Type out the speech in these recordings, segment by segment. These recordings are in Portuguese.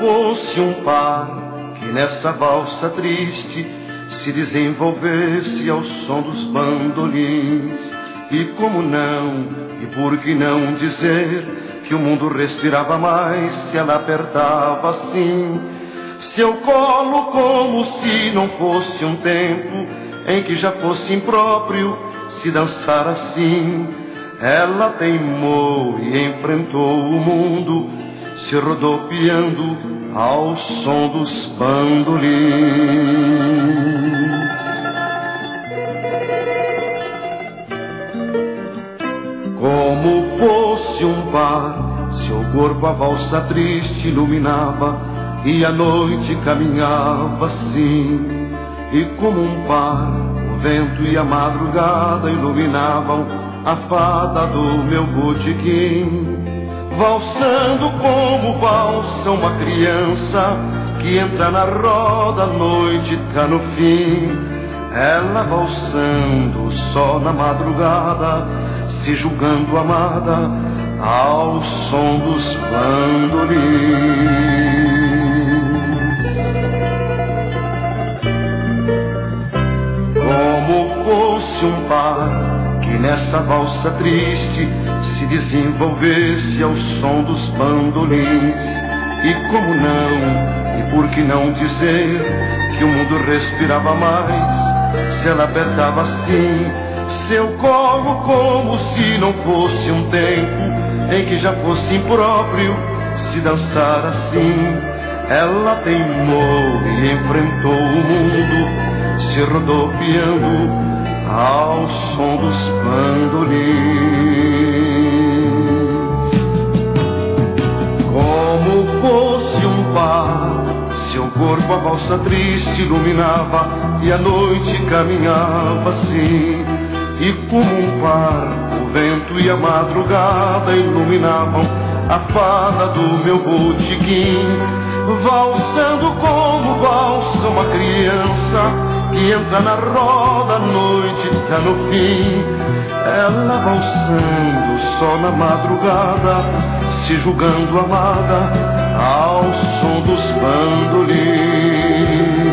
fosse um par que nessa valsa triste se desenvolvesse ao som dos bandolins. E como não, e por que não dizer que o mundo respirava mais se ela apertava assim seu colo, como se não fosse um tempo em que já fosse impróprio se dançar assim. Ela teimou e enfrentou o mundo, se rodopiando ao som dos bandolins. Como fosse um par, seu corpo a valsa triste iluminava, e a noite caminhava assim. E como um par, o vento e a madrugada iluminavam a fada do meu botequim, valsando como valsa uma criança que entra na roda, a noite tá no fim. Ela valsando só na madrugada, se julgando amada ao som dos bandolins. Como fosse um par que nessa valsa triste se desenvolvesse ao som dos bandolins. E como não, e por que não dizer que o mundo respirava mais se ela apertava assim seu colo, como se não fosse um tempo em que já fosse impróprio se dançar assim. Ela teimou e enfrentou o mundo, se rodopiando ao som dos bandolins. Como fosse um par, seu corpo a valsa triste iluminava, e a noite caminhava assim. E como um par, o vento e a madrugada iluminavam a fada do meu botequim, valsando como valsa uma criança que entra na roda, a noite tá no fim. Ela valsando só na madrugada, se julgando amada ao som dos bandolins.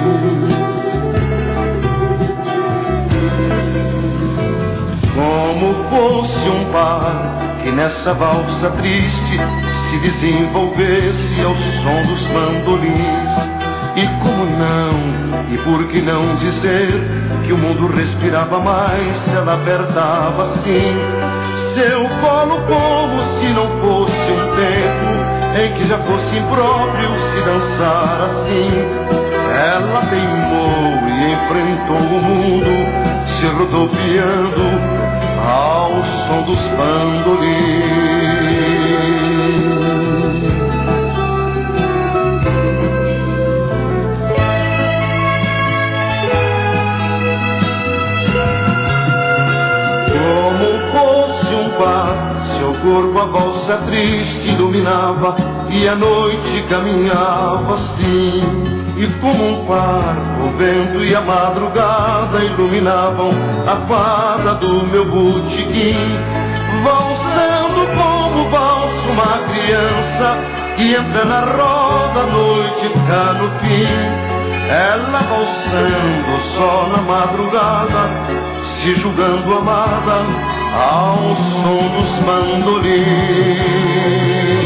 Como fosse um par que nessa valsa triste se desenvolvesse ao som dos bandolins. E como não, e por que não dizer que o mundo respirava mais se ela apertava assim seu colo, como se não fosse um tempo em que já fosse impróprio se dançar assim. Ela teimou e enfrentou o mundo, se rodopiando ao som dos bandolins. Seu corpo a valsa triste iluminava, e a noite caminhava assim. E como um par, o vento e a madrugada iluminavam a fada do meu botequim, valsando como valsa uma criança que entra na roda, a noite tá no fim. Ela valsando só na madrugada, se julgando amada ao som dos bandolins.